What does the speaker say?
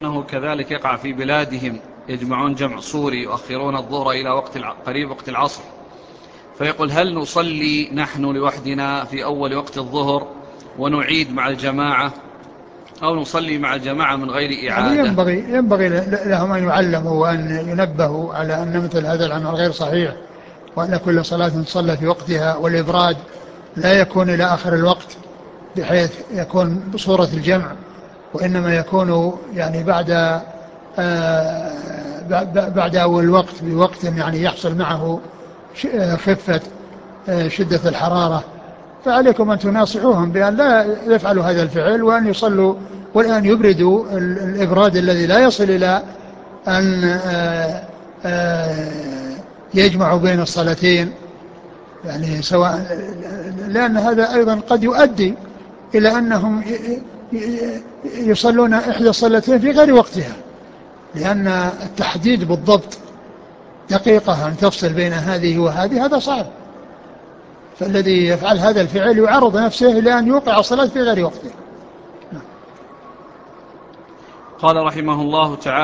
أنه كذلك يقع في بلادهم، يجمعون جمع صوري يؤخرون الظهر إلى قريب وقت العصر، فيقول: هل نصلي نحن لوحدنا في أول وقت الظهر ونعيد مع الجماعة، أو نصلي مع الجماعة من غير يعني إعادة؟ ينبغي لهم أن يعلموا وأن ينبهوا على أن مثل هذا العمل غير صحيح، وأن كل صلاة تصلى في وقتها، والإبراد لا يكون إلى آخر الوقت بحيث يكون بصورة الجمع، وإنما يكون يعني بعد أول الوقت بوقت يعني يحصل معه خفة شدة الحرارة. فعليكم أن تناصحوهم بأن لا يفعلوا هذا الفعل، وأن يصلوا والآن يبردوا الإبراد الذي لا يصل إلى أن يجمعوا بين الصلاتين، يعني سواء، لأن هذا أيضا قد يؤدي إلى أنهم يصلون إحدى الصلاتين في غير وقتها، لأن التحديد بالضبط دقيقة أن تفصل بين هذه وهذه هذا صعب. فالذي يفعل هذا الفعل يعرض نفسه إلى أن يوقع الصلاة في غير وقته. قال رحمه الله تعالى: